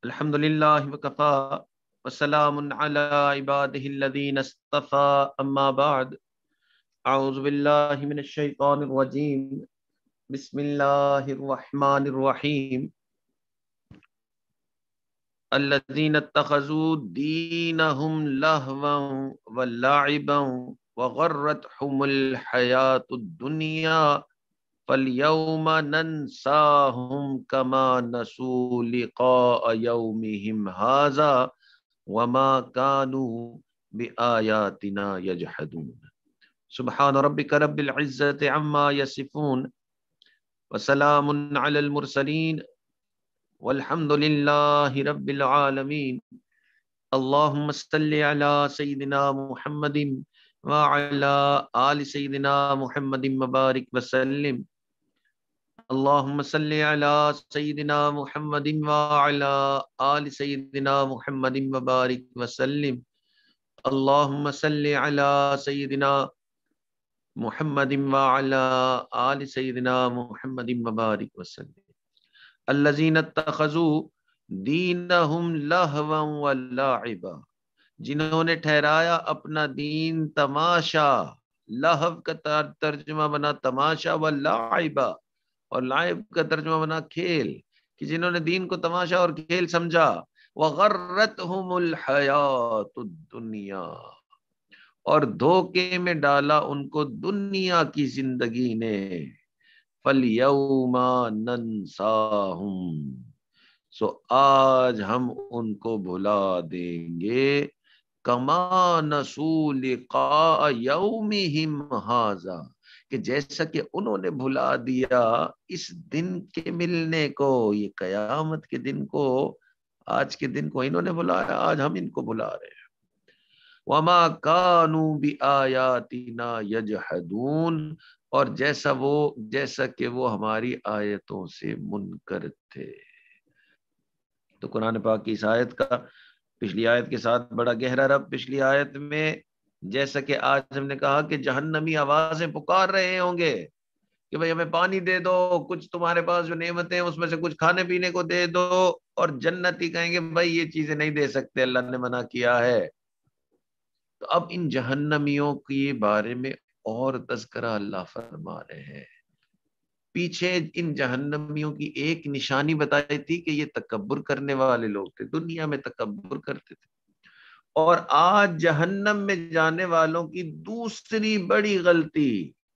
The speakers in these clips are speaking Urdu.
الحمد للہ وکفا وسلام علی عبادہ الذین اصطفى اما بعد اعوذ باللہ من الشیطان الرجیم بسم اللہ الرحمن الرحیم الذین اتخذوا دینہم لہوا ولعبا وغرتہم الحیاۃ الدنیا فَالْيَوْمَ نَنْسَاهُمْ كَمَا نَسُوا لِقَاءَ يَوْمِهِمْ هَذَا وَمَا كَانُوا بِآيَاتِنَا يَجْحَدُونَ سبحان ربك رب العزة عما يصفون وسلام على المرسلين والحمد لله رب العالمين اللهم صل على سيدنا محمد وعلى آل سيدنا محمد وبارك وسلم اللهم صل على سيدنا محمد وعلى آل سيدنا محمد وبارك وسلم اللهم صل على سيدنا محمد وعلى آل سيدنا محمد وبارك وسلم الذين اتخذوا دينهم لهوا ولعبا جنہوں نے ٹھہرایا اپنا دین تماشا، لہو کا ترجمہ بنا تماشا ولعبا، اور لائب کا ترجمہ بنا کھیل، کہ جنہوں نے دین کو تماشا اور کھیل سمجھا، وغرتہم الحیات الدنیا، اور دھوکے میں ڈالا ان کو دنیا کی زندگی نے، فَالْيَوْمَ نَنْسَاهُمْ، سو آج ہم ان کو بھلا دیں گے، کما نسوا لقاء یومہم ھذا، کہ جیسا کہ انہوں نے بھلا دیا اس دن کے ملنے کو، یہ قیامت کے دن کو، آج کے دن کو انہوں نے بھلایا، آج ہم ان کو بھلا رہے ہیں۔ وما كانوا بآیاتنا یجحدون، اور جیسا کہ وہ ہماری آیتوں سے منکر تھے۔ تو قرآن پاک کی اس آیت کا پچھلی آیت کے ساتھ بڑا گہرا ربط۔ پچھلی آیت میں جیسا کہ آج ہم نے کہا کہ جہنمی آوازیں پکار رہے ہوں گے کہ بھئی ہمیں پانی دے دو، کچھ تمہارے پاس جو نعمتیں ہیں اس میں سے کچھ کھانے پینے کو دے دو، اور جنتی کہیں گے بھئی یہ چیزیں نہیں دے سکتے، اللہ نے منع کیا ہے۔ تو اب ان جہنمیوں کے بارے میں اور تذکرہ اللہ فرما رہے ہیں۔ پیچھے ان جہنمیوں کی ایک نشانی بتائی تھی کہ یہ تکبر کرنے والے لوگ تھے، دنیا میں تکبر کرتے تھے، اور آج جہنم میں جانے والوں کی دوسری بڑی غلطی،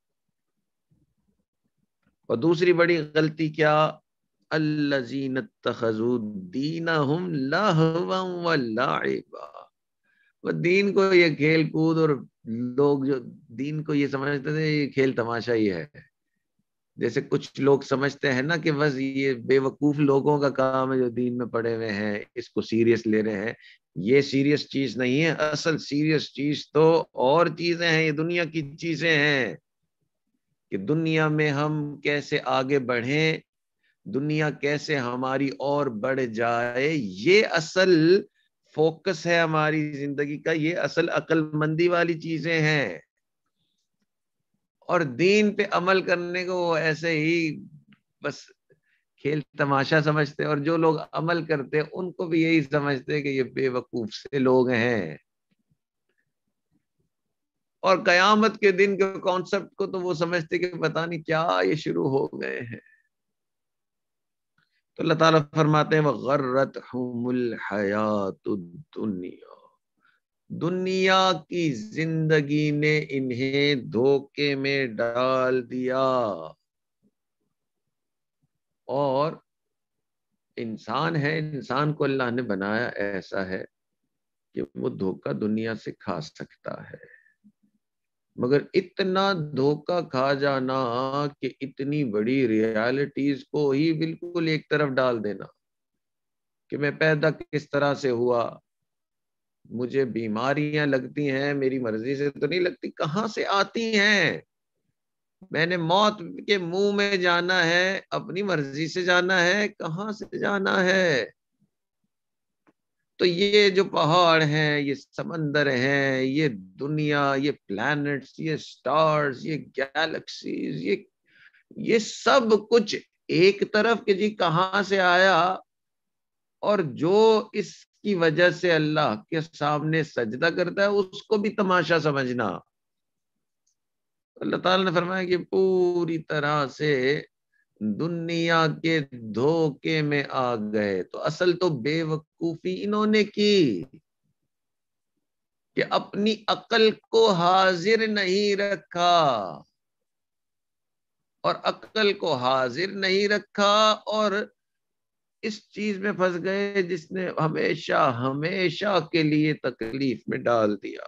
اور دوسری بڑی غلطی کیا؟ الذین اتخذوا دینہم لہوا ولعبا، وہ دین کو یہ کھیل کود، اور لوگ جو دین کو یہ سمجھتے تھے یہ کھیل تماشا ہی ہے، جیسے کچھ لوگ سمجھتے ہیں نا کہ بس یہ بے وقوف لوگوں کا کام ہے جو دین میں پڑے ہوئے ہیں، اس کو سیریس لے رہے ہیں۔ یہ سیریس چیز نہیں ہے، اصل سیریس چیز تو اور چیزیں ہیں، یہ دنیا کی چیزیں ہیں، کہ دنیا میں ہم کیسے آگے بڑھیں، دنیا کیسے ہماری اور بڑھ جائے، یہ اصل فوکس ہے ہماری زندگی کا، یہ اصل عقل مندی والی چیزیں ہیں۔ اور دین پہ عمل کرنے کو وہ ایسے ہی بس کھیل تماشا سمجھتے، اور جو لوگ عمل کرتے ان کو بھی یہی سمجھتے کہ یہ بے وقوف سے لوگ ہیں، اور قیامت کے دن کے کانسیپٹ کو تو وہ سمجھتے کہ پتہ نہیں کیا یہ شروع ہو گئے ہیں۔ تو اللہ تعالیٰ فرماتے ہیں وَغَرَّتْهُمُ الْحَيَاةُ الدُّنْيَا، دنیا کی زندگی نے انہیں دھوکے میں ڈال دیا، اور انسان ہے، انسان کو اللہ نے بنایا ایسا ہے کہ وہ دھوکہ دنیا سے کھا سکتا ہے، مگر اتنا دھوکہ کھا جانا کہ اتنی بڑی ریالٹیز کو ہی بالکل ایک طرف ڈال دینا، کہ میں پیدا کس طرح سے ہوا، مجھے بیماریاں لگتی ہیں میری مرضی سے تو نہیں لگتی، کہاں سے آتی ہیں، میں نے موت کے منہ میں جانا ہے، اپنی مرضی سے جانا ہے، کہاں سے جانا ہے۔ تو یہ جو پہاڑ ہیں، یہ سمندر ہیں، یہ دنیا، یہ پلانٹس، یہ سٹارز، یہ گیلیکسیز، یہ سب کچھ ایک طرف کہ جی کہاں سے آیا، اور جو اس کی وجہ سے اللہ کے سامنے سجدہ کرتا ہے اس کو بھی تماشا سمجھنا. اللہ تعالیٰ نے فرمایا کہ پوری طرح سے دنیا کے دھوکے میں آ گئے. تو اصل تو بے وقوفی انہوں نے کی کہ اپنی عقل کو حاضر نہیں رکھا، اور عقل کو حاضر نہیں رکھا اور اس چیز میں پھنس گئے جس نے ہمیشہ ہمیشہ کے لیے تکلیف میں ڈال دیا.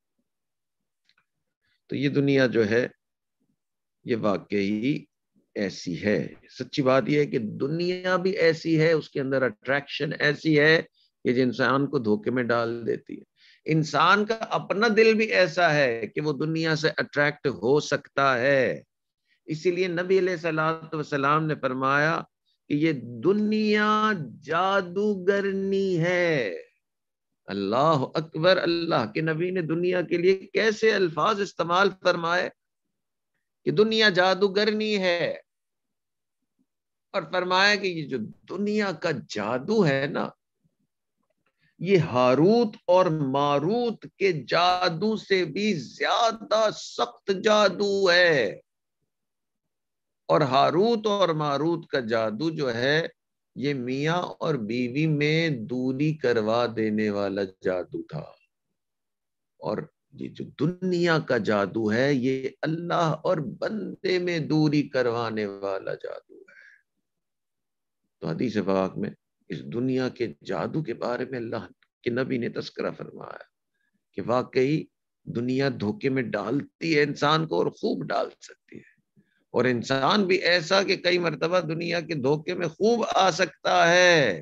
تو یہ دنیا جو ہے یہ واقعی ایسی ہے. سچی بات یہ ہے کہ دنیا بھی ایسی ہے، اس کے اندر اٹریکشن ایسی ہے کہ جو انسان کو دھوکے میں ڈال دیتی ہے. انسان کا اپنا دل بھی ایسا ہے کہ وہ دنیا سے اٹریکٹ ہو سکتا ہے. اسی لیے نبی علیہ الصلوۃ والسلام نے فرمایا کہ یہ دنیا جادوگرنی ہے. اللہ اکبر. اللہ کے نبی نے دنیا کے لیے کیسے الفاظ استعمال فرمائے کہ دنیا جادوگرنی ہے، اور فرمایا کہ یہ جو دنیا کا جادو ہے نا، یہ ہاروت اور ماروت کے جادو سے بھی زیادہ سخت جادو ہے. اور ہاروت اور ماروت کا جادو جو ہے یہ میاں اور بیوی میں دوری کروا دینے والا جادو تھا. اور یہ جو دنیا کا جادو ہے یہ اللہ اور بندے میں دوری کروانے والا جادو ہے. تو حدیث پاک میں اس دنیا کے جادو کے بارے میں اللہ کے نبی نے تذکرہ فرمایا کہ واقعی دنیا دھوکے میں ڈالتی ہے انسان کو، اور خوب ڈال سکتی ہے. اور انسان بھی ایسا کہ کئی مرتبہ دنیا کے دھوکے میں خوب آ سکتا ہے.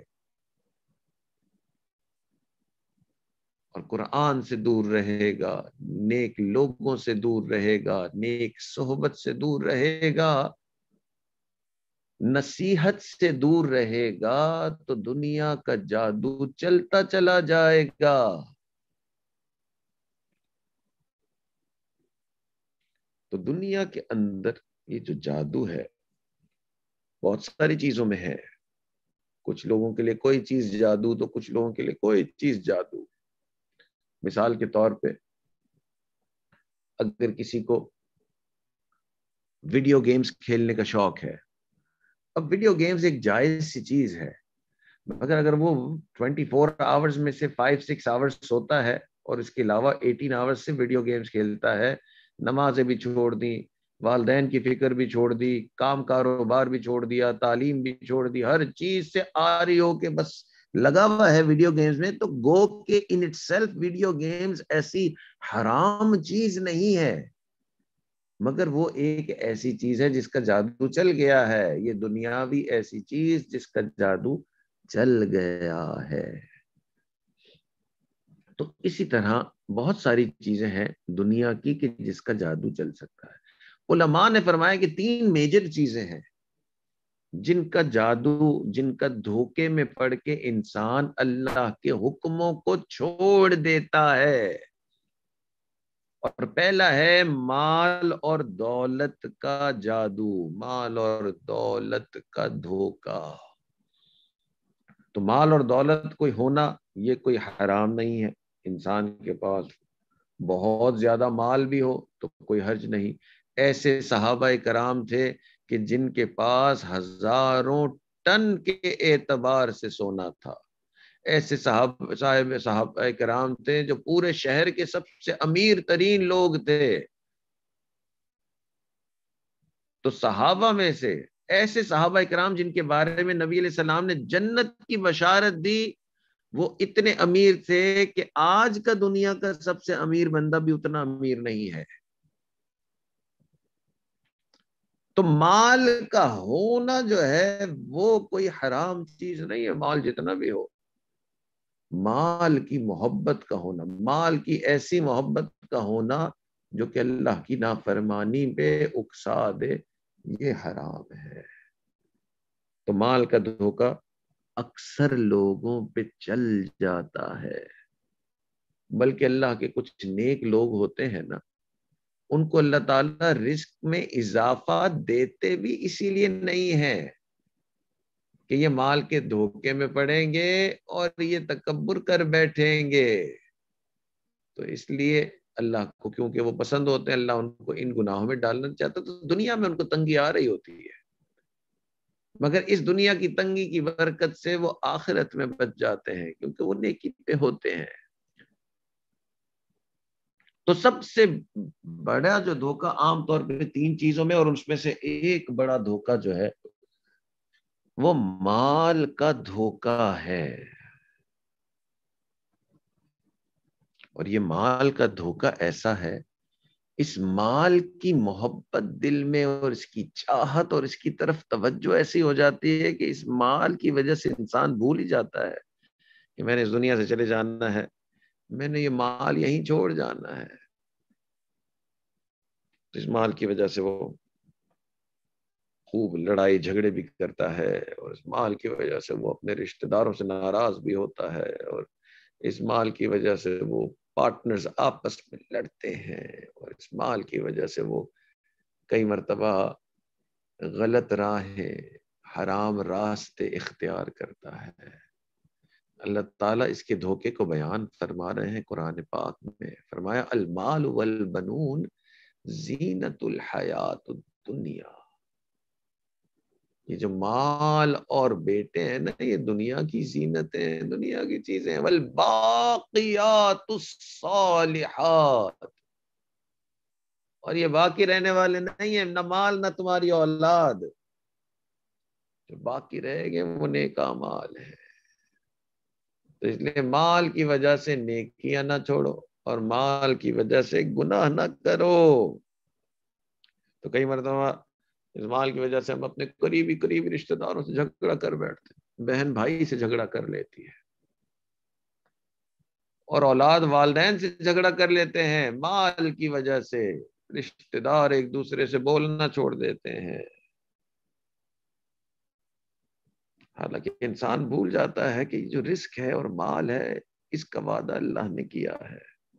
اور قرآن سے دور رہے گا، نیک لوگوں سے دور رہے گا، نیک صحبت سے دور رہے گا، نصیحت سے دور رہے گا، تو دنیا کا جادو چلتا چلا جائے گا. تو دنیا کے اندر یہ جو جادو ہے بہت ساری چیزوں میں ہے. کچھ لوگوں کے لیے کوئی چیز جادو، تو کچھ لوگوں کے لیے کوئی چیز جادو. مثال کے طور پہ اگر کسی کو ویڈیو گیمز کھیلنے کا شوق ہے، اب ویڈیو گیمز ایک جائز سی چیز ہے، مگر اگر وہ 24 آورز میں سے 5-6 آورز سوتا ہے اور اس کے علاوہ 18 آورز سے ویڈیو گیمز کھیلتا ہے، نمازیں بھی چھوڑ دی، والدین کی فکر بھی چھوڑ دی، کام کاروبار بھی چھوڑ دیا، تعلیم بھی چھوڑ دی، ہر چیز سے آری ہو کے بس لگا ہوا ہے ویڈیو گیمز میں، تو گو کہ in itself video games ایسی حرام چیز نہیں ہے، مگر وہ ایک ایسی چیز ہے جس کا جادو چل گیا ہے. یہ دنیا بھی ایسی چیز جس کا جادو چل گیا ہے. تو اسی طرح بہت ساری چیزیں ہیں دنیا کی کہ جس کا جادو چل سکتا ہے. علماء نے فرمایا کہ 3 میجر چیزیں ہیں جن کا جادو، جن کا دھوکے میں پڑ کے انسان اللہ کے حکموں کو چھوڑ دیتا ہے. اور پہلا ہے مال اور دولت کا جادو، مال اور دولت کا دھوکا. تو مال اور دولت کوئی ہونا یہ کوئی حرام نہیں ہے. انسان کے پاس بہت زیادہ مال بھی ہو تو کوئی حرج نہیں. ایسے صحابہ کرام تھے کہ جن کے پاس ہزاروں ٹن کے اعتبار سے سونا تھا. ایسے صحابہ کرام تھے جو پورے شہر کے سب سے امیر ترین لوگ تھے. تو صحابہ میں سے ایسے صحابہ کرام جن کے بارے میں نبی علیہ السلام نے جنت کی بشارت دی، وہ اتنے امیر تھے کہ آج کا دنیا کا سب سے امیر بندہ بھی اتنا امیر نہیں ہے. تو مال کا ہونا جو ہے وہ کوئی حرام چیز نہیں ہے. مال جتنا بھی ہو، مال کی محبت کا ہونا، مال کی ایسی محبت کا ہونا جو کہ اللہ کی نافرمانی پہ اکسا دے، یہ حرام ہے. تو مال کا دھوکا اکثر لوگوں پہ چل جاتا ہے. بلکہ اللہ کے کچھ نیک لوگ ہوتے ہیں نا، ان کو اللہ تعالیٰ رزق میں اضافہ دیتے بھی اسی لیے نہیں ہے کہ یہ مال کے دھوکے میں پڑیں گے اور یہ تکبر کر بیٹھیں گے. تو اس لیے اللہ کو کیونکہ وہ پسند ہوتے ہیں، اللہ ان کو ان گناہوں میں ڈالنا چاہتا، تو دنیا میں ان کو تنگی آ رہی ہوتی ہے، مگر اس دنیا کی تنگی کی برکت سے وہ آخرت میں بچ جاتے ہیں کیونکہ وہ نیکی پہ ہوتے ہیں. تو سب سے بڑا جو دھوکہ عام طور پہ 3 چیزوں میں، اور اس میں سے ایک بڑا دھوکہ جو ہے وہ مال کا دھوکہ ہے. اور یہ مال کا دھوکہ ایسا ہے، اس مال کی محبت دل میں اور اس کی چاہت اور اس کی طرف توجہ ایسی ہو جاتی ہے کہ اس مال کی وجہ سے انسان بھول ہی جاتا ہے کہ میں نے اس دنیا سے چلے جانا ہے، میں نے یہ مال یہیں چھوڑ جانا ہے. اس مال کی وجہ سے وہ خوب لڑائی جھگڑے بھی کرتا ہے، اور اس مال کی وجہ سے وہ اپنے رشتہ داروں سے ناراض بھی ہوتا ہے، اور اس مال کی وجہ سے وہ پارٹنرز آپس میں لڑتے ہیں، اور اس مال کی وجہ سے وہ کئی مرتبہ غلط راہیں، حرام راستے اختیار کرتا ہے. اللہ تعالیٰ اس کے دھوکے کو بیان فرما رہے ہیں قرآن پاک میں. فرمایا المال والبنون زینت الحیات الدنیا. یہ جو مال اور بیٹے ہیں نا، یہ دنیا کی زینتیں، دنیا کی چیزیں. والباقیات الصالحات، اور یہ باقی رہنے والے نہیں ہیں، نہ مال نہ تمہاری اولاد، جو باقی رہے گے وہ نیک اعمال ہے. تو اس لیے مال کی وجہ سے نیکیاں نہ چھوڑو اور مال کی وجہ سے گناہ نہ کرو. تو کئی مرتبہ اس مال کی وجہ سے ہم اپنے قریبی رشتہ داروں سے جھگڑا کر بیٹھتے ہیں، بہن بھائی سے جھگڑا کر لیتی ہے، اور اولاد والدین سے جھگڑا کر لیتے ہیں. مال کی وجہ سے رشتہ دار ایک دوسرے سے بولنا چھوڑ دیتے ہیں. حالانکہ انسان بھول جاتا ہے کہ جو رزق ہے اور مال ہے، اس کا وعدہ اللہ نے کیا ہے.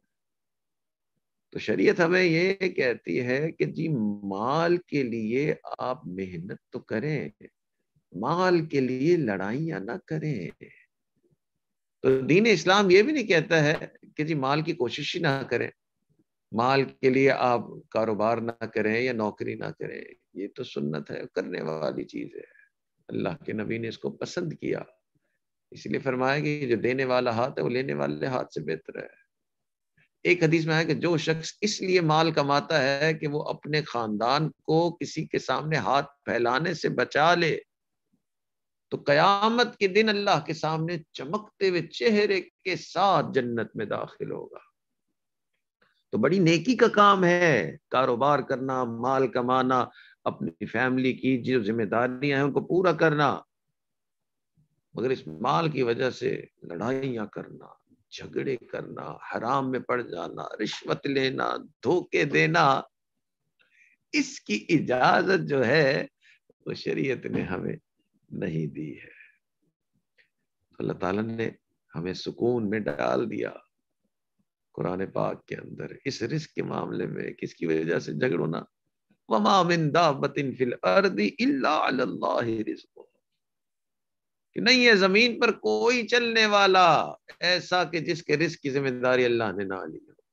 تو شریعت ہمیں یہ کہتی ہے کہ جی مال کے لیے آپ محنت تو کریں، مال کے لیے لڑائیاں نہ کریں. تو دین اسلام یہ بھی نہیں کہتا ہے کہ جی مال کی کوشش ہی نہ کریں، مال کے لیے آپ کاروبار نہ کریں یا نوکری نہ کریں. یہ تو سنت ہے، کرنے والی چیز ہے، اللہ کے نبی نے اس کو پسند کیا. اس لیے فرمایا کہ جو دینے والا ہاتھ ہے وہ لینے والے ہاتھ سے بہتر ہے. ایک حدیث میں ہے کہ جو شخص اس لیے مال کماتا ہے کہ وہ اپنے خاندان کو کسی کے سامنے ہاتھ پھیلانے سے بچا لے، تو قیامت کے دن اللہ کے سامنے چمکتے ہوئے چہرے کے ساتھ جنت میں داخل ہوگا. تو بڑی نیکی کا کام ہے کاروبار کرنا، مال کمانا، اپنی فیملی کی جو ذمہ داریاں ہیں ان کو پورا کرنا. مگر اس مال کی وجہ سے لڑائیاں کرنا، جھگڑے کرنا، حرام میں پڑ جانا، رشوت لینا، دھوکے دینا، اس کی اجازت جو ہے وہ شریعت نے ہمیں نہیں دی ہے. اللہ تعالیٰ نے ہمیں سکون میں ڈال دیا قرآن پاک کے اندر. اس رزق کے معاملے میں کس کی وجہ سے جھگڑو نہ. وَمَا مِن دَابَّةٍ فِي الْأَرْضِ إِلَّا عَلَى اللَّهِ رِزْقُهَا، کہ نہیں ہے زمین پر کوئی چلنے والا ایسا کہ جس کے رزق کی ذمہ داری اللہ نے نہ لی ہو.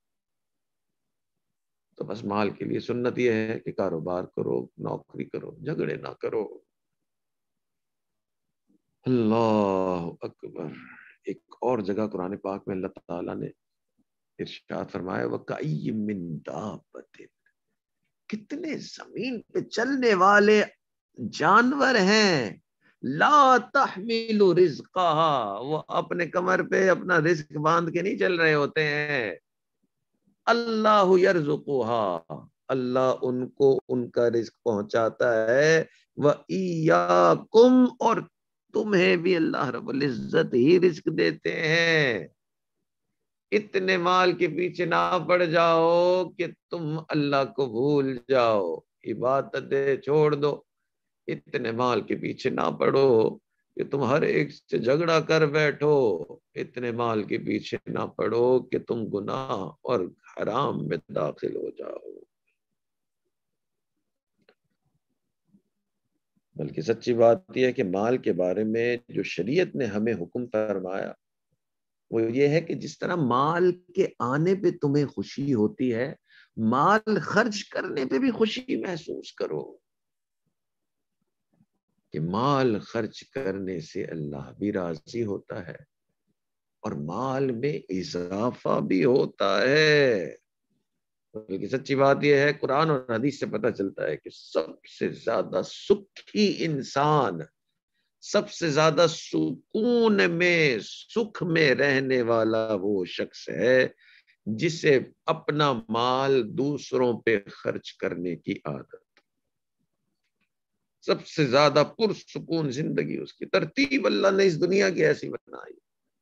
تو بس مال کے لیے سنت یہ ہے کہ کاروبار کرو، نوکری کرو، جھگڑے نہ کرو. اللہ اکبر. ایک اور جگہ قرآن پاک میں اللہ تعالیٰ نے ارشاد فرمایا وَكَأَيٍّ مِّن دَابَّةٍ، کتنے زمین پہ چلنے والے جانور ہیں، لا تحمل رزقها، وہ اپنے کمر پہ اپنا رزق باندھ کے نہیں چل رہے ہوتے ہیں. اللہ یرزقها، اللہ ان کو ان کا رزق پہنچاتا ہے. وَإِيَّاكُمْ، اور تمہیں بھی اللہ رب العزت ہی رزق دیتے ہیں. اتنے مال کے پیچھے نہ پڑ جاؤ کہ تم اللہ کو بھول جاؤ، عبادتیں چھوڑ دو. اتنے مال کے پیچھے نہ پڑو کہ تم ہر ایک سے جھگڑا کر بیٹھو. اتنے مال کے پیچھے نہ پڑو کہ تم گناہ اور حرام میں داخل ہو جاؤ. بلکہ سچی بات یہ ہے کہ مال کے بارے میں جو شریعت نے ہمیں حکم فرمایا وہ یہ ہے کہ جس طرح مال کے آنے پہ تمہیں خوشی ہوتی ہے، مال خرچ کرنے پہ بھی خوشی محسوس کرو، کہ مال خرچ کرنے سے اللہ بھی راضی ہوتا ہے اور مال میں اضافہ بھی ہوتا ہے۔ بلکہ سچی بات یہ ہے، قرآن اور حدیث سے پتہ چلتا ہے کہ سب سے زیادہ سکھی انسان، سب سے زیادہ سکون میں، سکھ میں رہنے والا وہ شخص ہے جسے اپنا مال دوسروں پہ خرچ کرنے کی عادت۔ سب سے زیادہ پرسکون زندگی اس کی، ترتیب اللہ نے اس دنیا کی ایسی بنائی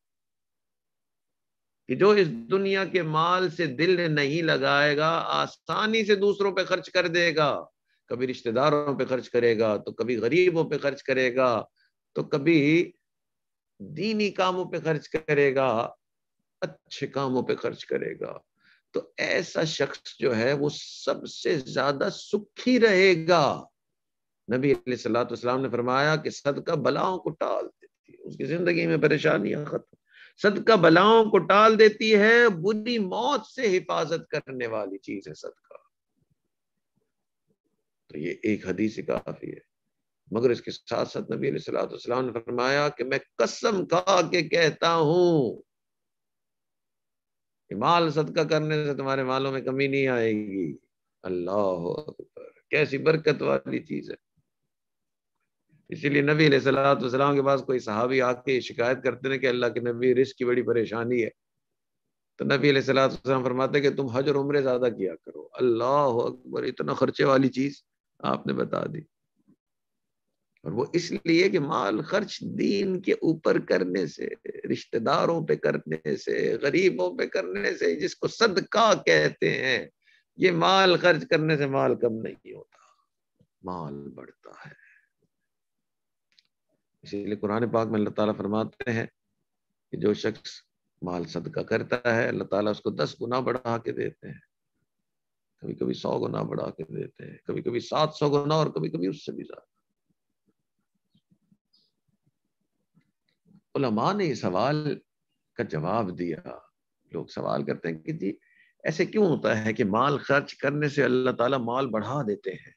کہ جو اس دنیا کے مال سے دل نہیں لگائے گا، آسانی سے دوسروں پہ خرچ کر دے گا، کبھی رشتہ داروں پہ خرچ کرے گا، تو کبھی غریبوں پہ خرچ کرے گا، تو کبھی دینی کاموں پہ خرچ کرے گا، اچھے کاموں پہ خرچ کرے گا، تو ایسا شخص جو ہے وہ سب سے زیادہ سکھی رہے گا۔ نبی علیہ الصلوۃ والسلام نے فرمایا کہ صدقہ بلاؤں کو ٹال دیتی ہے، اس کی زندگی میں پریشانیاں ختم، صدقہ بلاؤں کو ٹال دیتی ہے، بری موت سے حفاظت کرنے والی چیز ہے صدقہ۔ تو یہ ایک حدیث کافی ہے، مگر اس کے ساتھ ساتھ نبی علیہ الصلوۃ والسلام نے فرمایا کہ میں قسم کھا کے کہتا ہوں کہ مال صدقہ کرنے سے تمہارے مالوں میں کمی نہیں آئے گی۔ اللہ اکبر، کیسی برکت والی چیز ہے۔ اسی لیے نبی علیہ الصلوۃ والسلام کے پاس کوئی صحابی آ کے شکایت کرتے ہیں کہ اللہ کے نبی رزق کی بڑی پریشانی ہے، تو نبی علیہ الصلوۃ والسلام فرماتے کہ تم حج اور عمرے زیادہ کیا کرو۔ اللہ اکبر، اتنا خرچے والی چیز آپ نے بتا دی۔ اور وہ اس لیے کہ مال خرچ دین کے اوپر کرنے سے، رشتہ داروں پہ کرنے سے، غریبوں پہ کرنے سے، جس کو صدقہ کہتے ہیں، یہ مال خرچ کرنے سے مال کم نہیں ہوتا، مال بڑھتا ہے۔ اسی لیے قرآن پاک میں اللہ تعالیٰ فرماتے ہیں کہ جو شخص مال صدقہ کرتا ہے اللہ تعالیٰ اس کو 10 گنا بڑھا کے دیتے ہیں، کبھی کبھی 100 گنا بڑھا کے دیتے ہیں، کبھی کبھی 700 گنا، اور کبھی کبھی اس سے بھی زیادہ۔ علماء نے یہ سوال کا جواب دیا، لوگ سوال کرتے ہیں کہ جی ایسے کیوں ہوتا ہے کہ مال خرچ کرنے سے اللہ تعالیٰ مال بڑھا دیتے ہیں؟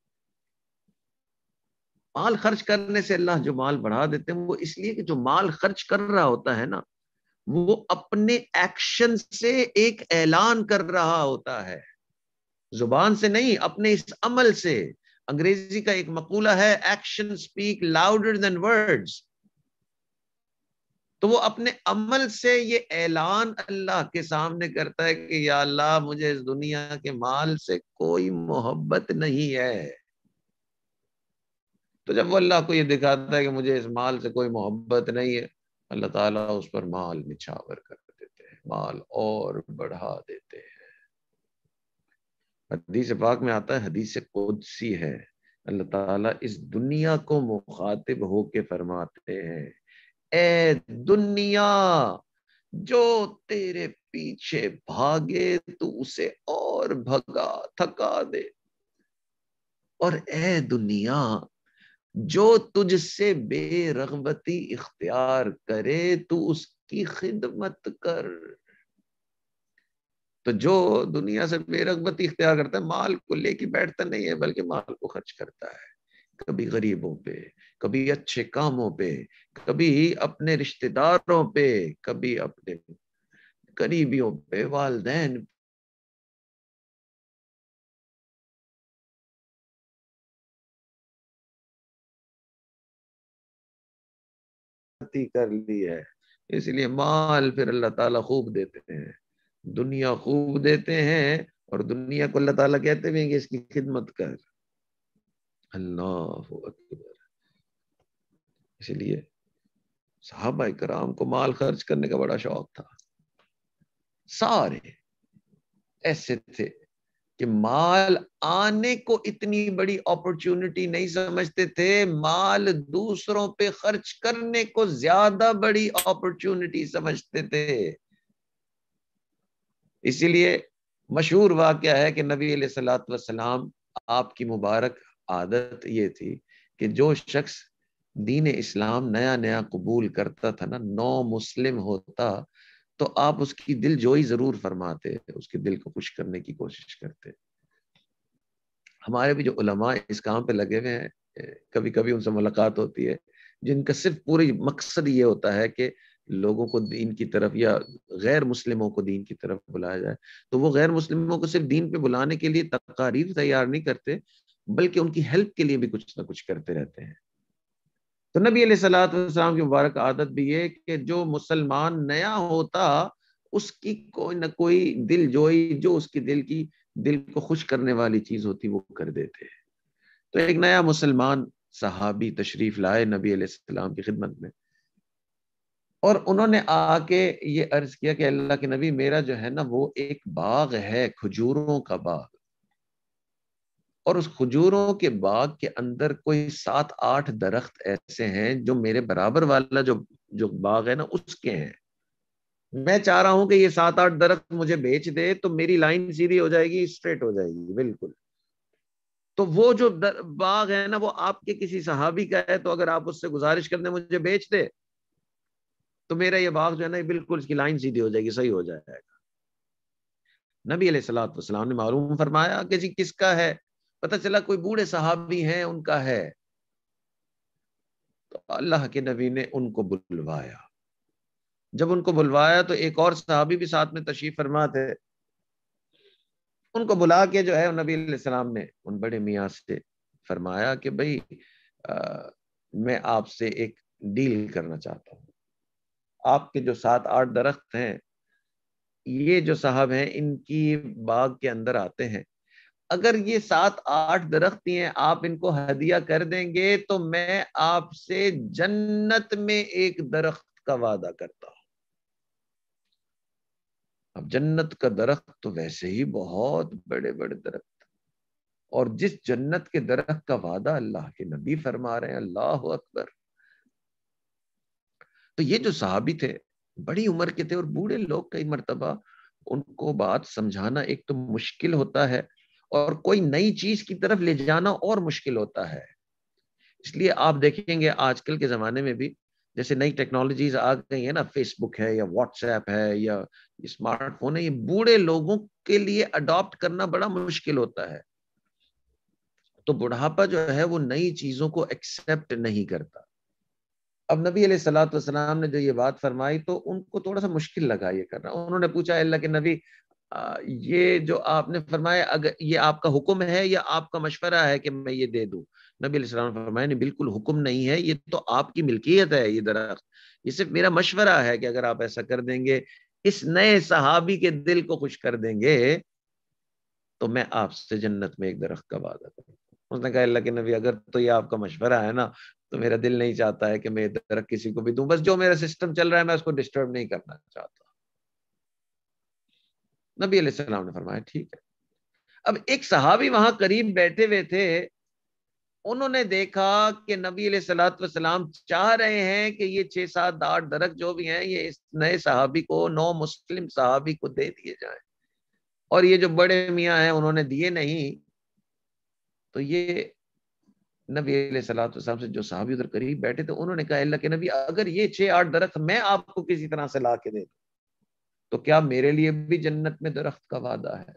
مال خرچ کرنے سے اللہ جو مال بڑھا دیتے ہیں وہ اس لیے کہ جو مال خرچ کر رہا ہوتا ہے نا، وہ اپنے ایکشن سے ایک اعلان کر رہا ہوتا ہے، زبان سے نہیں، اپنے اس عمل سے۔ انگریزی کا ایک مقولہ ہے action speak louder than words, تو وہ اپنے عمل سے یہ اعلان اللہ کے سامنے کرتا ہے کہ یا اللہ مجھے اس دنیا کے مال سے کوئی محبت نہیں ہے۔ تو جب وہ اللہ کو یہ دکھاتا ہے کہ مجھے اس مال سے کوئی محبت نہیں ہے، اللہ تعالیٰ اس پر مال نچھاور کر دیتے ہیں، مال اور بڑھا دیتے ہیں۔ حدیث پاک میں آتا ہے، حدیث قدسی ہے، اللہ تعالیٰ اس دنیا کو مخاطب ہو کے فرماتے ہیں، اے دنیا جو تیرے پیچھے بھاگے تو اسے اور بھگا تھکا دے، اور اے دنیا جو تجھ سے بے رغبتی اختیار کرے تو اس کی خدمت کر۔ تو جو دنیا سے بے رغبتی اختیار کرتا ہے، مال کو لے کے بیٹھتا نہیں ہے بلکہ مال کو خرچ کرتا ہے، کبھی غریبوں پہ، کبھی اچھے کاموں پہ، کبھی اپنے رشتہ داروں پہ، کبھی اپنے قریبیوں پہ، والدین پہ کر لی ہے۔ اس لیے مال پھر اللہ تعالیٰ خوب دیتے ہیں، دنیا خوب دیتے ہیں، اور دنیا کو اللہ تعالیٰ کہتے ہیں کہ اس کی خدمت کر۔ اللہ اکبر۔ اسی لیے صحابہ کرام کو مال خرچ کرنے کا بڑا شوق تھا، سارے ایسے تھے کہ مال آنے کو اتنی بڑی اپرچونٹی نہیں سمجھتے تھے، مال دوسروں پہ خرچ کرنے کو زیادہ بڑی اپرچونٹی سمجھتے تھے۔ اسی لیے مشہور واقعہ ہے کہ نبی علیہ الصلوۃ والسلام، آپ کی مبارک عادت یہ تھی کہ جو شخص دین اسلام نیا نیا قبول کرتا تھا نا، نو مسلم ہوتا، تو آپ اس کی دل جوئی ضرور فرماتے، اس کے دل کو خوش کرنے کی کوشش کرتے۔ ہمارے بھی جو علماء اس کام پہ لگے ہوئے ہیں، کبھی کبھی ان سے ملاقات ہوتی ہے، جن کا صرف پوری مقصد یہ ہوتا ہے کہ لوگوں کو دین کی طرف یا غیر مسلموں کو دین کی طرف بلایا جائے، تو وہ غیر مسلموں کو صرف دین پہ بلانے کے لیے تقاریر تیار نہیں کرتے، بلکہ ان کی ہیلپ کے لیے بھی کچھ نہ کچھ کرتے رہتے ہیں۔ تو نبی علیہ الصلوۃ والسلام کی مبارک عادت بھی یہ کہ جو مسلمان نیا ہوتا اس کی کوئی نہ کوئی دل جوئی، جو اس کی دل کو خوش کرنے والی چیز ہوتی وہ کر دیتے۔ تو ایک نیا مسلمان صحابی تشریف لائے نبی علیہ السلام کی خدمت میں، اور انہوں نے آ کے یہ عرض کیا کہ اللہ کے نبی، میرا جو ہے نا وہ ایک باغ ہے، کھجوروں کا باغ، اور اس کھجوروں کے باغ کے اندر کوئی 7-8 درخت ایسے ہیں جو میرے برابر والا جو باغ ہے نا اس کے ہیں۔ میں چاہ رہا ہوں کہ یہ 7-8 درخت مجھے بیچ دے تو میری لائن سیدھی ہو جائے گی، اسٹریٹ ہو جائے گی بالکل۔ تو وہ جو باغ ہے نا وہ آپ کے کسی صحابی کا ہے، تو اگر آپ اس سے گزارش کرنے مجھے بیچ دے تو میرا یہ باغ جو ہے نا بالکل اس کی لائن سیدھی ہو جائے گی، صحیح ہو جائے گا۔ نبی علیہ الصلوۃ والسلام نے معلوم فرمایا کہ جی کس کا ہے؟ پتہ چلا کوئی بوڑھے صحابی ہیں ان کا ہے۔ تو اللہ کے نبی نے ان کو بلوایا۔ جب ان کو بلوایا تو ایک اور صحابی بھی ساتھ میں تشریف فرما تھے، ان کو بلا کے جو ہے نبی علیہ السلام نے ان بڑے میاں سے فرمایا کہ بھئی میں آپ سے ایک ڈیل کرنا چاہتا ہوں۔ آپ کے جو 7-8 درخت ہیں، یہ جو صاحب ہیں ان کی باغ کے اندر آتے ہیں، اگر یہ 7-8 درخت ہیں آپ ان کو ہدیہ کر دیں گے تو میں آپ سے جنت میں ایک درخت کا وعدہ کرتا ہوں۔ اب جنت کا درخت تو ویسے ہی بہت بڑے بڑے درخت، اور جس جنت کے درخت کا وعدہ اللہ کے نبی فرما رہے ہیں، اللہ اکبر۔ تو یہ جو صحابی تھے بڑی عمر کے تھے، اور بوڑھے لوگ کئی مرتبہ ان کو بات سمجھانا ایک تو مشکل ہوتا ہے، اور کوئی نئی چیز کی طرف لے جانا اور مشکل ہوتا ہے۔ اس لیے آپ دیکھیں گے آج کل کے زمانے میں بھی جیسے نئی ٹیکنالوجیز آ گئی ہیں نا، فیس بک ہے یا واٹس ایپ ہے یا اسمارٹ فون ہے، یہ بوڑھے لوگوں کے لیے اڈاپٹ کرنا بڑا مشکل ہوتا ہے۔ تو بڑھاپا جو ہے وہ نئی چیزوں کو ایکسپٹ نہیں کرتا۔ اب نبی علیہ الصلوۃ والسلام نے جو یہ بات فرمائی تو ان کو تھوڑا سا مشکل لگا یہ کرنا۔ انہوں نے پوچھا اللہ کے نبی، یہ جو آپ نے فرمایا اگر یہ آپ کا حکم ہے یا آپ کا مشورہ ہے کہ میں یہ دے دوں؟ نبی علیہ السلام نے فرمایا نہیں، بالکل حکم نہیں ہے، یہ تو آپ کی ملکیت ہے، یہ درخت یہ صرف میرا مشورہ ہے کہ اگر آپ ایسا کر دیں گے، اس نئے صحابی کے دل کو خوش کر دیں گے، تو میں آپ سے جنت میں ایک درخت کا وعدہ کروں۔ اس نے کہا اللہ کے نبی اگر تو یہ آپ کا مشورہ ہے نا تو میرا دل نہیں چاہتا ہے کہ میں درخت کسی کو بھی دوں، بس جو میرا سسٹم چل رہا ہے میں اس کو ڈسٹرب نہیں کرنا چاہتا۔ نبی علیہ السلام نے فرمایا ٹھیک ہے۔ اب ایک صحابی وہاں قریب بیٹھے ہوئے تھے، انہوں نے دیکھا کہ نبی علیہ الصلوۃ والسلام چاہ رہے ہیں کہ یہ 6-7-8 درخت جو بھی ہیں یہ اس نئے صحابی کو، نو مسلم صحابی کو دے دیے جائیں، اور یہ جو بڑے میاں ہیں انہوں نے دیے نہیں۔ تو یہ نبی علیہ الصلوۃ والسلام سے جو صحابی ادھر قریب بیٹھے تھے انہوں نے کہا اللہ کے نبی اگر یہ 6-8 درخت میں آپ کو کسی طرح سے لا کے دے دوں تو کیا میرے لیے بھی جنت میں درخت کا وعدہ ہے؟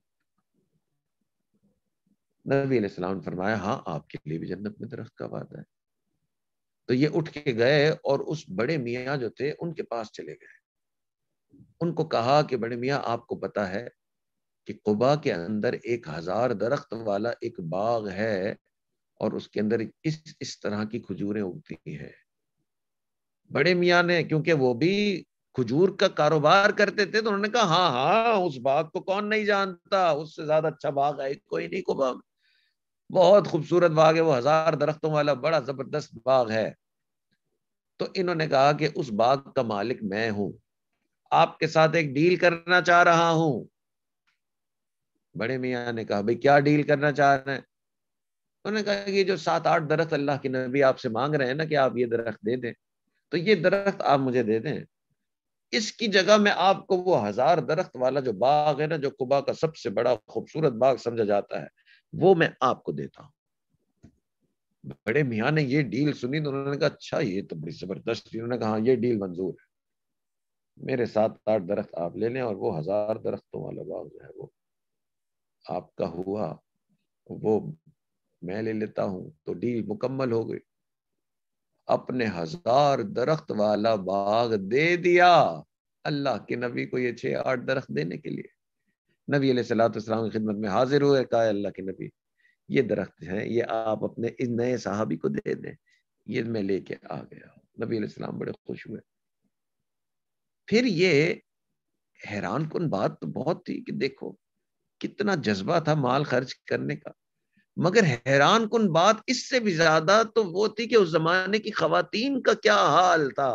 نبی علیہ السلام نے فرمایا ہاں آپ کے لیے بھی جنت میں درخت کا وعدہ ہے۔ تو یہ اٹھ کے گئے اور اس بڑے میاں جو تھے ان کے پاس چلے گئے، ان کو کہا کہ بڑے میاں آپ کو پتا ہے کہ قباء کے اندر 1000 درخت والا ایک باغ ہے، اور اس کے اندر اس طرح کی کھجوریں اگتی ہیں۔ بڑے میاں نے کیونکہ وہ بھی کھجور کا کاروبار کرتے تھے تو انہوں نے کہا ہاں ہاں اس باغ کو کون نہیں جانتا، اس سے زیادہ اچھا باغ ہے کوئی نہیں قباء میں، بہت خوبصورت باغ ہے وہ، 1000 درختوں والا بڑا زبردست باغ ہے۔ تو انہوں نے کہا کہ اس باغ کا مالک میں ہوں، آپ کے ساتھ ایک ڈیل کرنا چاہ رہا ہوں۔ بڑے میاں نے کہا بھئی کیا ڈیل کرنا چاہ رہے ہیں؟ انہوں نے کہا کہ یہ جو 7-8 درخت اللہ کے نبی آپ سے مانگ رہے ہیں نا کہ آپ یہ درخت دے دیں، تو یہ درخت آپ مجھے دے دیں، اس کی جگہ میں آپ کو وہ 1000 درخت والا جو باغ ہے نا، جو قباء کا سب سے بڑا خوبصورت باغ سمجھا جاتا ہے، وہ میں آپ کو دیتا ہوں۔ بڑے میاں نے یہ ڈیل سنی تو انہوں نے کہا اچھا یہ تو بڑی زبردست، انہوں نے کہا ہاں یہ ڈیل منظور ہے، میرے 7-8 درخت آپ لے لیں اور وہ 1000 درختوں والا باغ جو ہے وہ آپ کا ہوا، وہ میں لے لیتا ہوں، تو ڈیل مکمل ہو گئی۔ اپنے 1000 درخت والا باغ دے دیا اللہ کے نبی کو، یہ 6-8 درخت دینے کے لیے نبی علیہ الصلوۃ والسلام کی خدمت میں حاضر ہوئے، کہا اللہ کے نبی یہ درخت ہیں، یہ آپ اپنے اس نئے صحابی کو دے دیں، یہ میں لے کے آ گیا ہوں۔ نبی علیہ السلام بڑے خوش ہوئے۔ پھر یہ حیران کن بات تو بہت تھی کہ دیکھو کتنا جذبہ تھا مال خرچ کرنے کا، مگر حیران کن بات اس سے بھی زیادہ تو وہ تھی کہ اس زمانے کی خواتین کا کیا حال تھا۔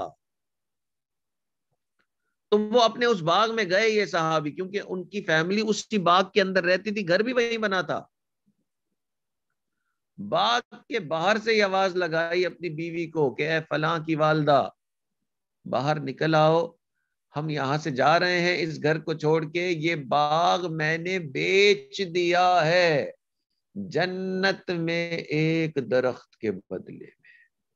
تو وہ اپنے اس باغ میں گئے یہ صحابی، کیونکہ ان کی فیملی اسی باغ کے اندر رہتی تھی، گھر بھی وہیں بنا تھا۔ باغ کے باہر سے یہ آواز لگائی اپنی بیوی کو کہ اے فلاں کی والدہ باہر نکل آؤ، ہم یہاں سے جا رہے ہیں اس گھر کو چھوڑ کے، یہ باغ میں نے بیچ دیا ہے جنت میں ایک درخت کے بدلے میں۔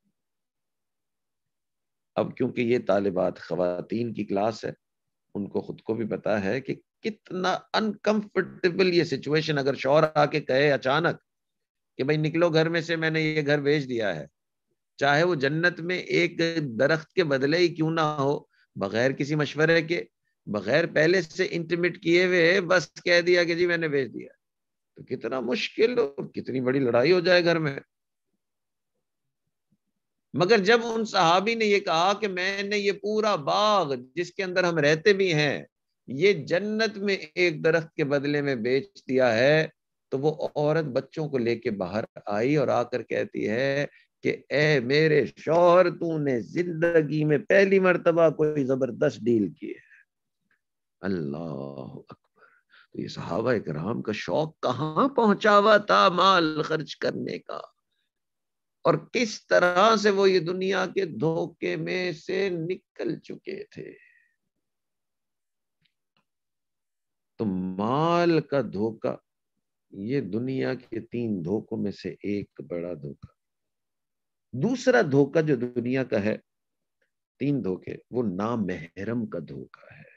اب کیونکہ یہ طالبات خواتین کی کلاس ہے، ان کو خود کو بھی پتا ہے کہ کتنا انکمفرٹیبل یہ سچویشن، اگر شوہر آ کے کہے اچانک کہ بھائی نکلو گھر میں سے، میں نے یہ گھر بیچ دیا ہے، چاہے وہ جنت میں ایک درخت کے بدلے ہی کیوں نہ ہو، بغیر کسی مشورے کے، بغیر پہلے سے انٹیمیٹ کیے ہوئے بس کہہ دیا کہ جی میں نے بیچ دیا، تو کتنا مشکل اور کتنی بڑی لڑائی ہو جائے گھر میں۔ مگر جب ان صحابی نے یہ کہا کہ میں نے یہ پورا باغ جس کے اندر ہم رہتے بھی ہیں یہ جنت میں ایک درخت کے بدلے میں بیچ دیا ہے، تو وہ عورت بچوں کو لے کے باہر آئی اور آ کر کہتی ہے کہ اے میرے شوہر، تو نے زندگی میں پہلی مرتبہ کوئی زبردست ڈیل کی ہے۔ اللہ اکبر! تو یہ صحابہ کرام کا شوق کہاں پہنچا ہوا تھا مال خرچ کرنے کا، اور کس طرح سے وہ یہ دنیا کے دھوکے میں سے نکل چکے تھے۔ تو مال کا دھوکا یہ دنیا کے 3 دھوکوں میں سے ایک بڑا دھوکا۔ دوسرا دھوکا جو دنیا کا ہے، 3 دھوکے، وہ نامحرم کا دھوکا ہے۔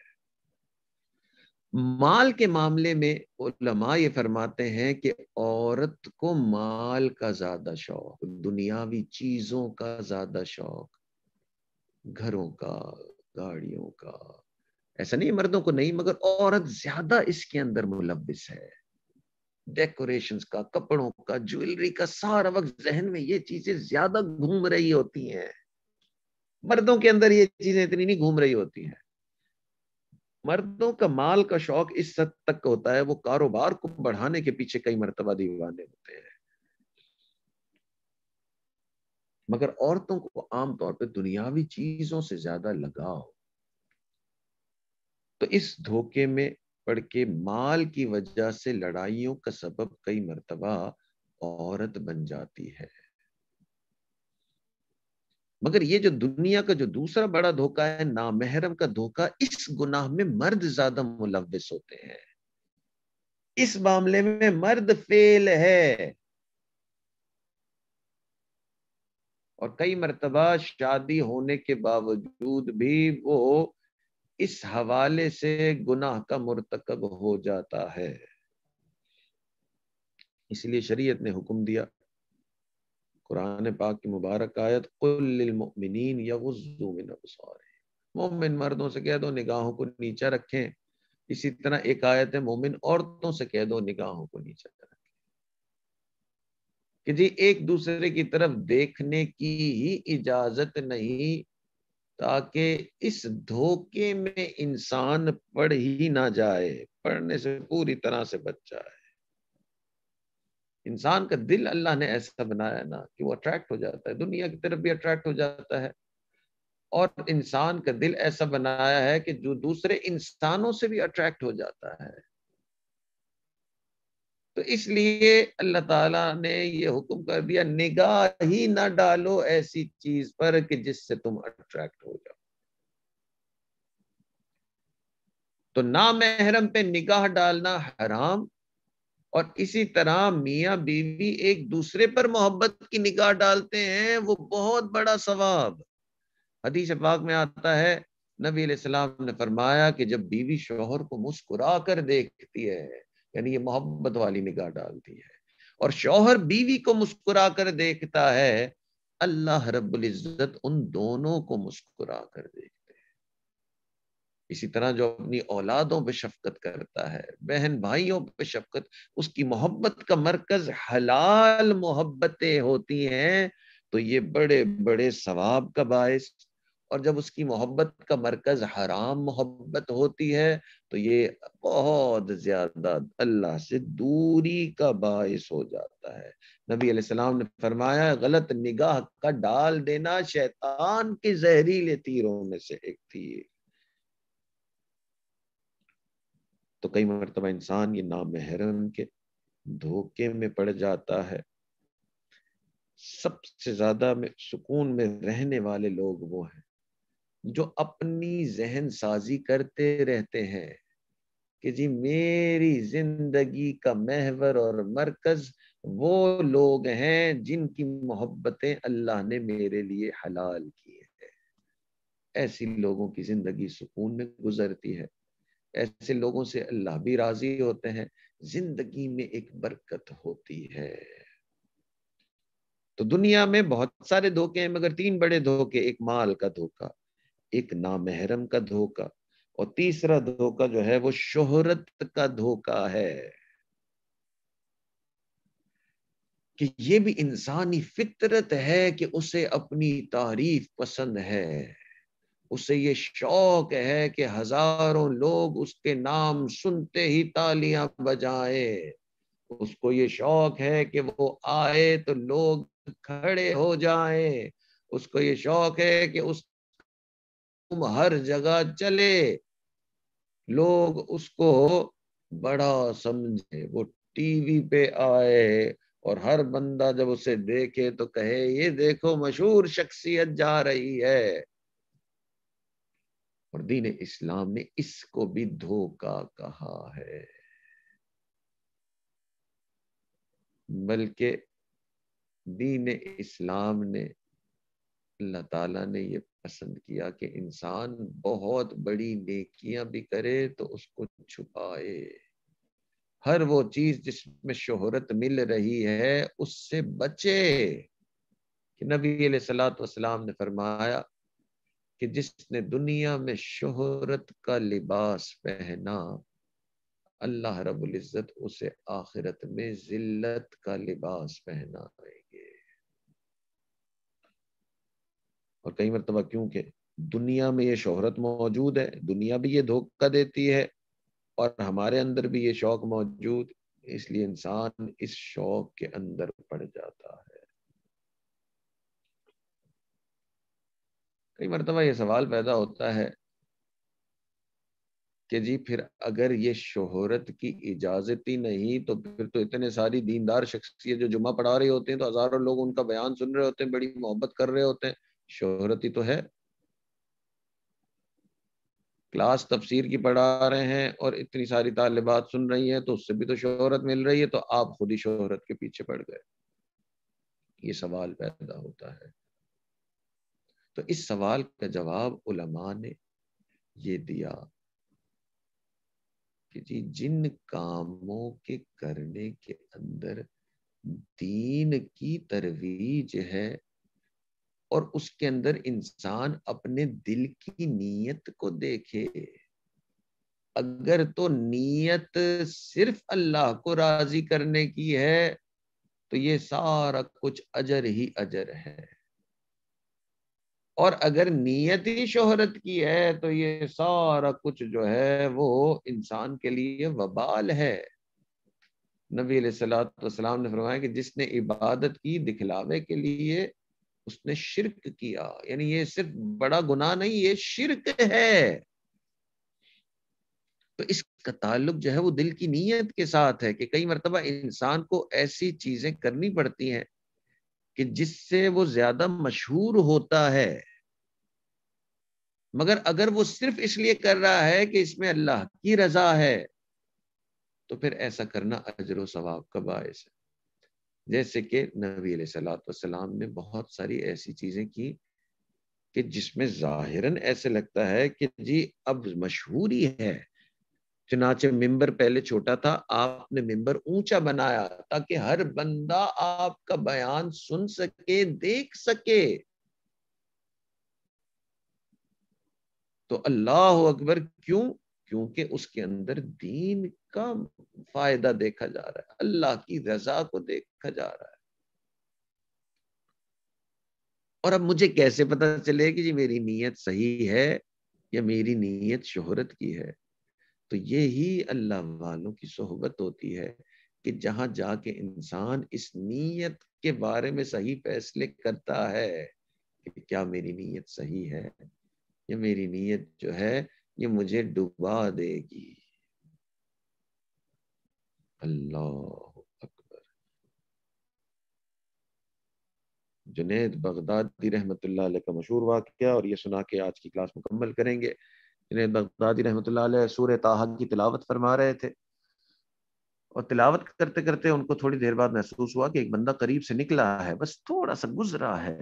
مال کے معاملے میں علماء یہ فرماتے ہیں کہ عورت کو مال کا زیادہ شوق، دنیاوی چیزوں کا زیادہ شوق، گھروں کا، گاڑیوں کا، ایسا نہیں مردوں کو نہیں، مگر عورت زیادہ اس کے اندر ملوث ہے، ڈیکوریشنز کا، کپڑوں کا، جویلری کا، سارا وقت ذہن میں یہ چیزیں زیادہ گھوم رہی ہوتی ہیں، مردوں کے اندر یہ چیزیں اتنی نہیں گھوم رہی ہوتی ہیں۔ مردوں کا مال کا شوق اس حد تک ہوتا ہے وہ کاروبار کو بڑھانے کے پیچھے کئی مرتبہ دیوانے ہوتے ہیں، مگر عورتوں کو عام طور پہ دنیاوی چیزوں سے زیادہ لگاؤ۔ تو اس دھوکے میں پڑھ کے مال کی وجہ سے لڑائیوں کا سبب کئی مرتبہ عورت بن جاتی ہے۔ مگر یہ جو دنیا کا جو دوسرا بڑا دھوکا ہے نامحرم کا دھوکا، اس گناہ میں مرد زیادہ ملوث ہوتے ہیں، اس معاملے میں مرد فیل ہے، اور کئی مرتبہ شادی ہونے کے باوجود بھی وہ اس حوالے سے گناہ کا مرتکب ہو جاتا ہے۔ اس لیے شریعت نے حکم دیا، قرآن پاک کی مبارک آیت قل للمؤمنین یغضوا من ابصارہم، مومن مردوں سے کہہ دو نگاہوں کو نیچا رکھیں، اسی طرح ایک آیت ہے مومن عورتوں سے کہہ دو نگاہوں کو نیچا رکھیں، کہ جی ایک دوسرے کی طرف دیکھنے کی ہی اجازت نہیں، تاکہ اس دھوکے میں انسان پڑ ہی نہ جائے، پڑنے سے پوری طرح سے بچ جائے۔ انسان کا دل اللہ نے ایسا بنایا نا کہ وہ اٹریکٹ ہو جاتا ہے، دنیا کی طرف بھی اٹریکٹ ہو جاتا ہے، اور انسان کا دل ایسا بنایا ہے کہ جو دوسرے انسانوں سے بھی اٹریکٹ ہو جاتا ہے۔ تو اس لیے اللہ تعالیٰ نے یہ حکم کر دیا نگاہ ہی نہ ڈالو ایسی چیز پر کہ جس سے تم اٹریکٹ ہو جاؤ۔ تو نامحرم پہ نگاہ ڈالنا حرام، اور اسی طرح میاں بیوی ایک دوسرے پر محبت کی نگاہ ڈالتے ہیں، وہ بہت بڑا ثواب۔ حدیث پاک میں آتا ہے، نبی علیہ السلام نے فرمایا کہ جب بیوی شوہر کو مسکرا کر دیکھتی ہے، یعنی یہ محبت والی نگاہ ڈالتی ہے، اور شوہر بیوی کو مسکرا کر دیکھتا ہے، اللہ رب العزت ان دونوں کو مسکرا کر دیکھتے ہیں۔ اسی طرح جو اپنی اولادوں پہ شفقت کرتا ہے، بہن بھائیوں پہ شفقت، اس کی محبت کا مرکز حلال محبتیں ہوتی ہیں، تو یہ بڑے بڑے ثواب کا باعث۔ اور جب اس کی محبت کا مرکز حرام محبت ہوتی ہے تو یہ بہت زیادہ اللہ سے دوری کا باعث ہو جاتا ہے۔ نبی علیہ السلام نے فرمایا، غلط نگاہ کا ڈال دینا شیطان کے زہریلے تیروں میں سے ایک تیر۔ تو کئی مرتبہ انسان یہ نامحرم کے دھوکے میں پڑ جاتا ہے۔ سب سے زیادہ سکون میں رہنے والے لوگ وہ ہیں جو اپنی ذہن سازی کرتے رہتے ہیں کہ جی میری زندگی کا محور اور مرکز وہ لوگ ہیں جن کی محبتیں اللہ نے میرے لیے حلال کی ہے۔ ایسی لوگوں کی زندگی سکون میں گزرتی ہے، ایسے لوگوں سے اللہ بھی راضی ہوتے ہیں، زندگی میں ایک برکت ہوتی ہے۔ تو دنیا میں بہت سارے دھوکے ہیں، مگر تین بڑے دھوکے، ایک مال کا دھوکا، ایک نامحرم کا دھوکا، اور تیسرا دھوکا جو ہے وہ شہرت کا دھوکا ہے، کہ یہ بھی انسانی فطرت ہے کہ اسے اپنی تعریف پسند ہے، اسے یہ شوق ہے کہ ہزاروں لوگ اس کے نام سنتے ہی تالیاں بجائیں، اس کو یہ شوق ہے کہ وہ آئے تو لوگ کھڑے ہو جائیں، اس کو یہ شوق ہے کہ اس ہر جگہ چلے، لوگ اس کو بڑا سمجھے، وہ ٹی وی پہ آئے اور ہر بندہ جب اسے دیکھے تو کہے یہ دیکھو مشہور شخصیت جا رہی ہے۔ اور دین اسلام نے اس کو بھی دھوکا کہا ہے، بلکہ دین اسلام نے، اللہ تعالیٰ نے یہ پسند کیا کہ انسان بہت بڑی نیکیاں بھی کرے تو اس کو چھپائے، ہر وہ چیز جس میں شہرت مل رہی ہے اس سے بچے، کہ نبی علیہ الصلوۃ والسلام نے فرمایا کہ جس نے دنیا میں شہرت کا لباس پہنا، اللہ رب العزت اسے آخرت میں ذلت کا لباس پہنائیں گے۔ اور کئی مرتبہ کیونکہ دنیا میں یہ شہرت موجود ہے، دنیا بھی یہ دھوکہ دیتی ہے، اور ہمارے اندر بھی یہ شوق موجود، اس لیے انسان اس شوق کے اندر پڑ جاتا ہے۔ کئی مرتبہ یہ سوال پیدا ہوتا ہے کہ جی پھر اگر یہ شہرت کی اجازت ہی نہیں تو پھر تو اتنے ساری دیندار شخصیت جو جمعہ پڑھا رہے ہوتے ہیں تو ہزاروں لوگ ان کا بیان سن رہے ہوتے ہیں، بڑی محبت کر رہے ہوتے ہیں، شہرت ہی تو ہے، کلاس تفسیر کی پڑھا رہے ہیں اور اتنی ساری طالبات سن رہی ہیں تو اس سے بھی تو شہرت مل رہی ہے، تو آپ خود ہی شہرت کے پیچھے پڑ گئے۔ یہ سوال پیدا ہوتا ہے، تو اس سوال کا جواب علماء نے یہ دیا کہ جی جن کاموں کے کرنے کے اندر دین کی ترویج ہے اور اس کے اندر انسان اپنے دل کی نیت کو دیکھے، اگر تو نیت صرف اللہ کو راضی کرنے کی ہے تو یہ سارا کچھ اجر ہی اجر ہے، اور اگر نیت ہی شہرت کی ہے تو یہ سارا کچھ جو ہے وہ انسان کے لیے وبال ہے۔ نبی علیہ الصلوۃ والسلام نے فرمایا کہ جس نے عبادت کی دکھلاوے کے لیے اس نے شرک کیا، یعنی یہ صرف بڑا گناہ نہیں، یہ شرک ہے۔ تو اس کا تعلق جو ہے وہ دل کی نیت کے ساتھ ہے، کہ کئی مرتبہ انسان کو ایسی چیزیں کرنی پڑتی ہیں کہ جس سے وہ زیادہ مشہور ہوتا ہے، مگر اگر وہ صرف اس لیے کر رہا ہے کہ اس میں اللہ کی رضا ہے تو پھر ایسا کرنا اجر و ثواب کا باعث ہے. جیسے کہ نبی علیہ الصلوۃ والسلام نے بہت ساری ایسی چیزیں کی کہ جس میں ظاہراً ایسے لگتا ہے کہ جی اب مشہوری ہے. چنانچہ ممبر پہلے چھوٹا تھا، آپ نے ممبر اونچا بنایا تاکہ ہر بندہ آپ کا بیان سن سکے، دیکھ سکے. تو اللہ اکبر، کیوں؟ کیونکہ اس کے اندر دین کا فائدہ دیکھا جا رہا ہے، اللہ کی رضا کو دیکھا جا رہا ہے. اور اب مجھے کیسے پتا چلے کہ جی میری نیت صحیح ہے یا میری نیت شہرت کی ہے؟ تو یہی اللہ والوں کی صحبت ہوتی ہے کہ جہاں جا کے انسان اس نیت کے بارے میں صحیح فیصلے کرتا ہے کہ کیا میری نیت صحیح ہے، یا میری نیت جو ہے یہ مجھے ڈبا دے گی. اللہ اکبر. جنید بغدادی رحمۃ اللہ علیہ کا مشہور واقعہ، اور یہ سنا کے آج کی کلاس مکمل کریں گے. جنید بغدادی رحمۃ اللہ علیہ سورہ طٰہٰ کی تلاوت فرما رہے تھے، اور تلاوت کرتے کرتے ان کو تھوڑی دیر بعد محسوس ہوا کہ ایک بندہ قریب سے نکلا ہے، بس تھوڑا سا گزرا ہے.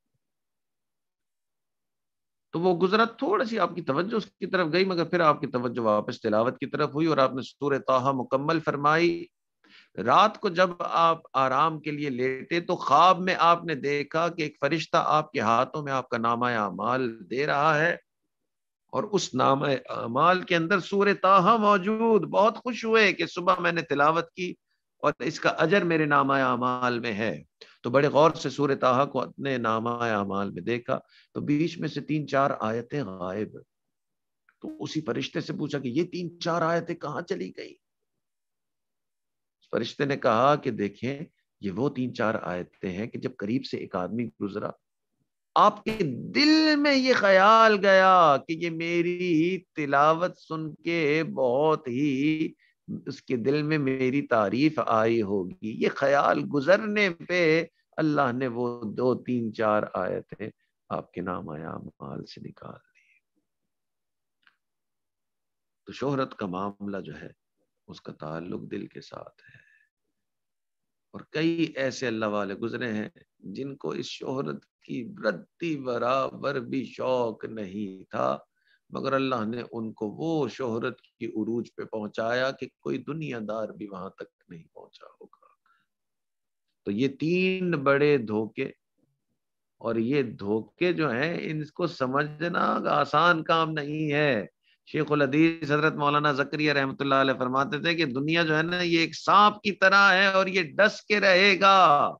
تو وہ گزرا، تھوڑا سی آپ کی توجہ اس کی طرف گئی، مگر پھر آپ کی توجہ واپس تلاوت کی طرف ہوئی اور آپ نے سورہ طٰہٰ مکمل فرمائی. رات کو جب آپ آرام کے لیے لیٹے تو خواب میں آپ نے دیکھا کہ ایک فرشتہ آپ کے ہاتھوں میں آپ کا نامہ اعمال دے رہا ہے، اور اس نامہ اعمال کے اندر سورہ طٰہٰ موجود. بہت خوش ہوئے کہ صبح میں نے تلاوت کی اور اس کا اجر میرے نامہ اعمال میں ہے. تو بڑے غور سے سورہ طٰہٰ کو اپنے نامہ اعمال میں دیکھا تو بیچ میں سے 3-4 آیتیں غائب. تو اسی فرشتے سے پوچھا کہ یہ 3-4 آیتیں کہاں چلی گئی؟ فرشتے نے کہا کہ دیکھیں، یہ وہ 3-4 آیتیں ہیں کہ جب قریب سے ایک آدمی گزرا، آپ کے دل میں یہ خیال گیا کہ یہ میری تلاوت سن کے بہت ہی اس کے دل میں میری تعریف آئی ہوگی. یہ خیال گزرنے پہ اللہ نے وہ 2-3-4 آیتیں آپ کے نام اعمال سے نکال دی. تو شہرت کا معاملہ جو ہے اس کا تعلق دل کے ساتھ ہے. اور کئی ایسے اللہ والے گزرے ہیں جن کو اس شہرت کی رتی برابر بھی شوق نہیں تھا، مگر اللہ نے ان کو وہ شہرت کی عروج پہ پہنچایا کہ کوئی دنیا دار بھی وہاں تک نہیں پہنچا ہوگا. تو یہ 3 بڑے دھوکے، اور یہ دھوکے جو ہیں ان کو سمجھنا آسان کام نہیں ہے. شیخ الحدیث حضرت مولانا زکریا رحمۃ اللہ علیہ فرماتے تھے کہ دنیا جو ہے نا یہ ایک سانپ کی طرح ہے اور یہ ڈس کے رہے گا،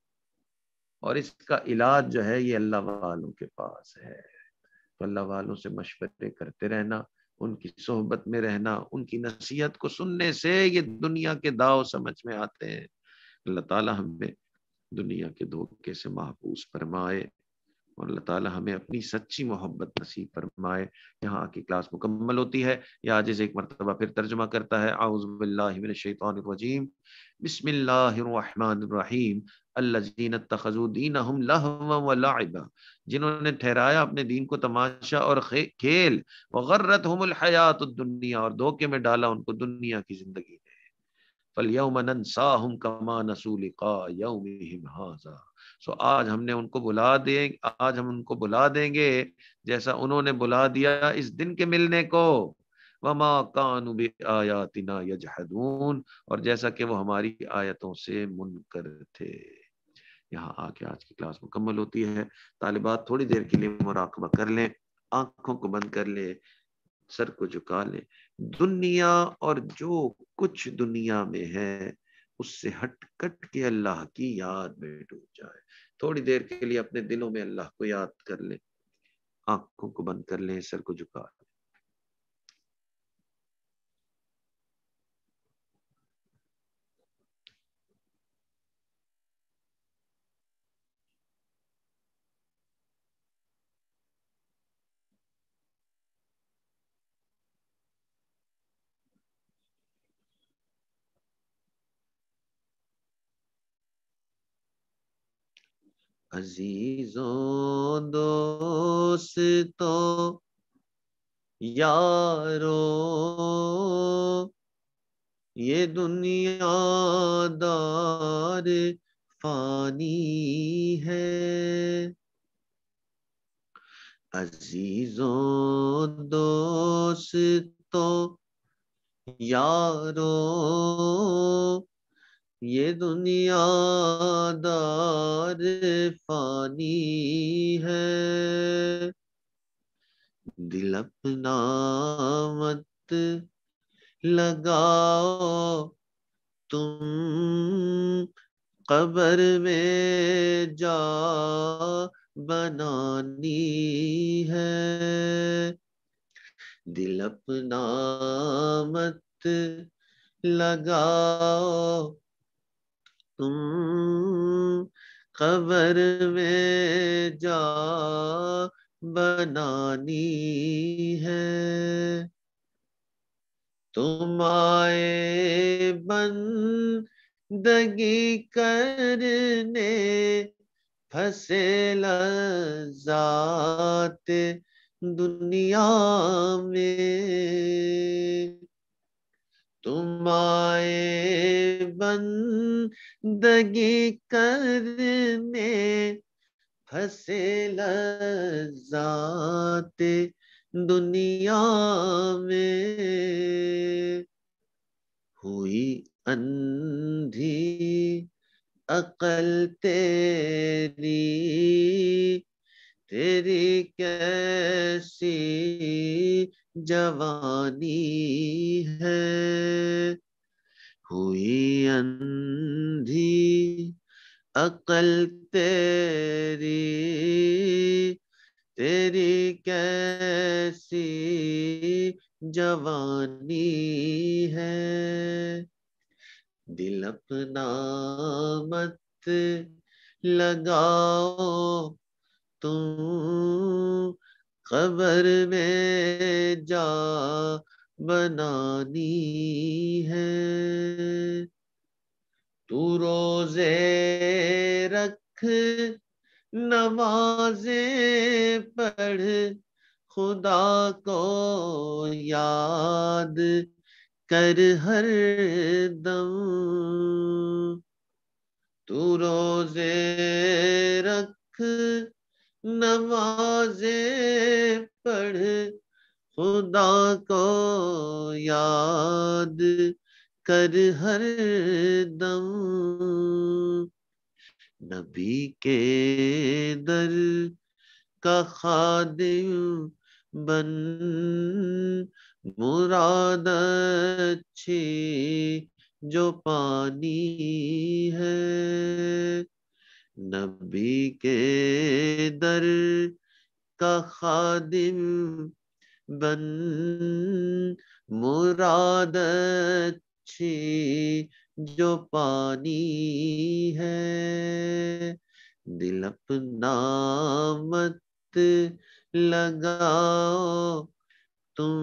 اور اس کا علاج جو ہے یہ اللہ والوں کے پاس ہے. تو اللہ والوں سے مشورے کرتے رہنا، ان کی صحبت میں رہنا، ان کی نصیحت کو سننے سے یہ دنیا کے داؤ سمجھ میں آتے ہیں. اللہ تعالی ہمیں دنیا کے دھوکے سے محفوظ فرمائے، اور اللہ تعالی ہمیں اپنی سچی محبت نصیب فرمائے. یہاں کی کلاس مکمل ہوتی ہے. یہ عاجز ایک مرتبہ پھر ترجمہ کرتا ہے. اعوذ باللہ من الشیطان الرجیم، بسم اللہ الرحمن الرحیم. الذین اتخذوا دینہم لہوا ولعبا، جنہوں نے ٹھہرایا اپنے دین کو تماشا اور کھیل. وغرتہم الحیات الدنیا، اور دھوکے میں ڈالا ان کو دنیا کی زندگی نے. فَالْيَوْمَ نَنْسَاهُمْ كَمَا نَسُوا لِقَاءَ يَوْمِهِمْ هَٰذَا، سو آج ہم نے ان کو آج ہم ان کو بلا دیں گے جیسا انہوں نے بلا دیا اس دن کے ملنے کو. وَمَا كَانُوا بِآيَاتِنَا يَجْحَدُونَ، اور جیسا کہ وہ ہماری آیتوں سے منکر تھے. یہاں آ کے آج کی کلاس مکمل ہوتی ہے. طالبات تھوڑی دیر کے لیے مراقبہ کر لیں، آنکھوں کو بند کر لیں، سر کو جھکا لیں. دنیا اور جو کچھ دنیا میں ہے اس سے ہٹ کٹ کے اللہ کی یاد میں ڈوب جائے. تھوڑی دیر کے لیے اپنے دلوں میں اللہ کو یاد کر لیں، آنکھوں کو بند کر لیں، سر کو جھکا لیں. عزیزوں دوستوں یارو یہ دنیا دار فانی ہے، عزیزوں دوستوں یارو، یہ دنیا دار فانی ہے، دل اپنا مت لگاؤ تم، قبر میں جا بنانی ہے، دل اپنا مت لگاؤ تم، قبر میں جا بنانی ہے، تم آئے بندگی کرنے پھنسے لذات دنیا میں، تم آئے بندگی کرنے پھنسے لذات دنیا میں، ہوئی اندھی عقل تیری، تیری کیسی جوانی ہے، ہوئی اندھی عقل تیری، تیری کیسی جوانی ہے، دل اپنا مت لگاؤ تم، قبر میں جا بنانی ہے، تو روزے رکھ نمازیں پڑھ، خدا کو یاد کر ہر دم، تو روزے رکھ نمازیں پڑھ، خدا کو یاد کر ہر دم، نبی کے در کا خادم بن، مراد اچھی جو پانی ہے، نبی کے در کا خادم بن، مراد اچھی جو پانی ہے، دل اپنا مت لگاؤ تم،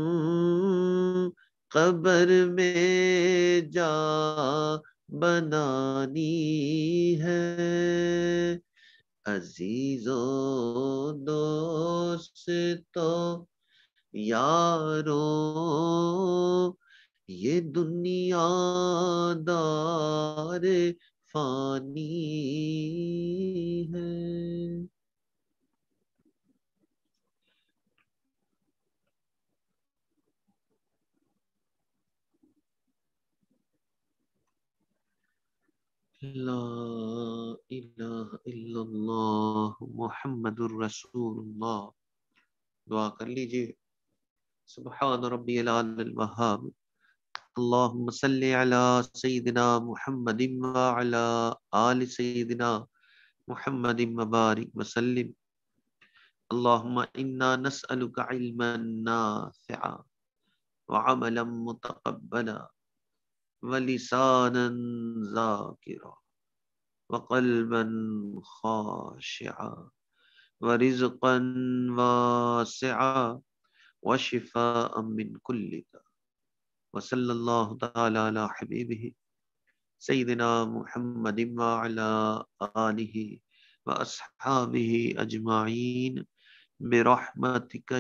قبر میں جا بنانی ہے، عزیزوں دوستوں یارو، یہ دنیا دار فانی ہے۔ لا الہ الا اللہ محمد الرسول اللہ، دعا کر لیجئے، سبحان ربی العلی الوہاب، اللہم صلی علی سیدنا محمد وعلی آل سیدنا محمد مبارک وسلم، اللہم انا نسألک علما نافعا وعملا متقبلا ولسانا ذاکرا وقلبا خاشعا ورزقا واسعا وشفاء من كل داء، وصلی اللہ تعالی علی حبیبہ سیدنا محمد وعلی آلہ واصحابہ اجمعین برحمتک